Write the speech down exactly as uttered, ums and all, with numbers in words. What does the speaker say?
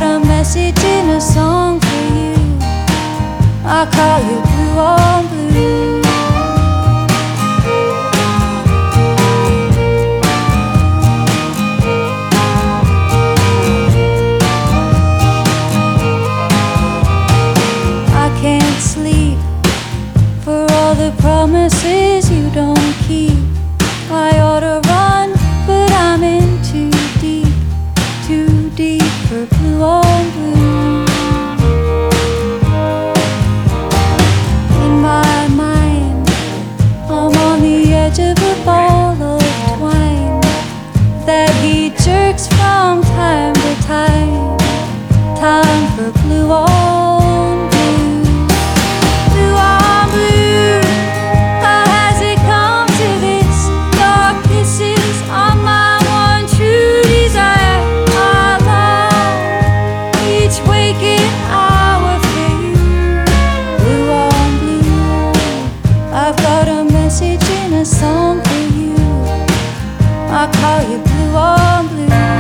a message in a song for you. I call you blue on blue. I can't sleep for all the promises you don't keep. I ought to run, but I'm in too deep, too deep for blue on blue. In my mind, I'm on the edge of a ball of twine that he jerks from time to time. Time for blue on blue. Blue on blue. How has it come to this? Your kisses are my one true desire. I love each waking hour for you. Blue on blue. I've got a message in a song for you. I call you blue on blue.